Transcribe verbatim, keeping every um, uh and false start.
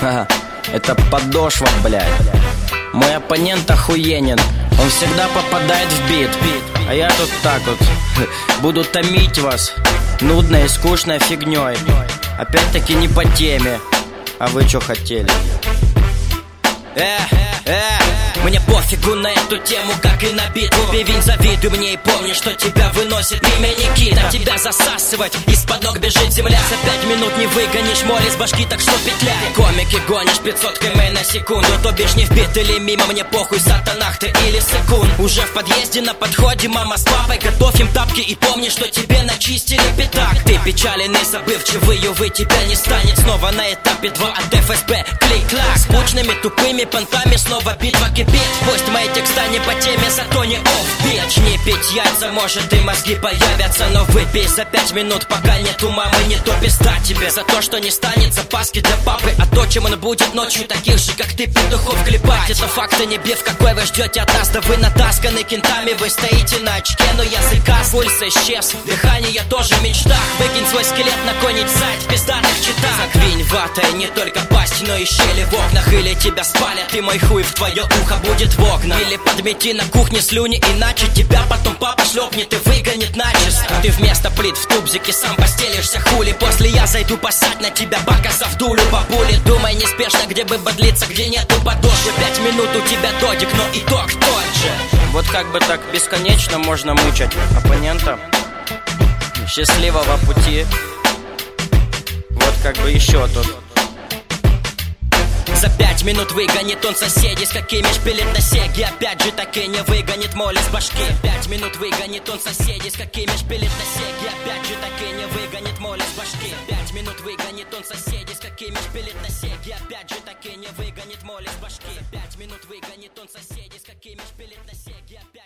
Ха, это подошва, блядь. Мой оппонент охуенен, он всегда попадает в бит. А я тут так вот буду томить вас нудной и скучной фигней. Опять-таки не по теме. А вы что хотели? Э, э, мне пофигу на эту тему, как и на битву. Певень, завидуй мне и помни, что тебя выносит имя Никита. Тебя засасывать, из-под ног бежит земля. За пять минут не выгонишь море с башки, так что петляй. Комики гонишь пятьсот км на секунду. То бишь не в бит или мимо, мне похуй, сатанах ты или секунд. Уже в подъезде на подходе мама с папой. Готовь им тапки и помни, что тебе начистили пятак. Ты печаленный, забывчивый, увы, тебя не станет. Снова на этапе два от эф эс бэ. Клик-клак, скучными, тупыми понтами снова битва кипит. Пусть мои текста не по теме, зато не оффбит. Начни пить яйца, может и мозги появятся. Но выпей за пять минут, пока нету мамы, не то пизда тебе. За то, что не станет запаски для папы. А то, чем он будет ночью, таких же, как ты, петухов клепать. Это факты, не биф, какой вы ждете от нас. Да вы натасканы кентами, вы стоите на очке. Но языка, пульс исчез, дыхание тоже в мечтах. Выкинь свой скелет на конить сайт в пиздатых читах. Заквинь ватой не только пасть, но и щели в окнах. Или тебя спалят, и мой хуй в твое ухо будет в окна. Или подмети на кухне слюни, иначе тебя потом папа шлепнет и выгонит начисто. Ты вместо плит в тубзике сам постелишься, хули. После я зайду посать на тебя, показав дулю бабули. Думай неспешно, где бы бодлиться, где нету подошвы. Пять минут у тебя додик, но итог тот же. Вот как бы так бесконечно можно мучать оппонента. Счастливого пути. Вот как бы еще тут. За пять минут выгонит он соседей, с какими шпилит на сеге. Опять же таки не выгонит моли с башки. Пять минут выгонит он соседей, с какими шпилит на сеге. Опять же таки не выгонит моли с башки. Пять минут выгонит он соседей, с какими шпилит на сеге. Опять же таки не выгонит моли с башки. Пять минут выгонит он соседей, с какими шпилит на сеге.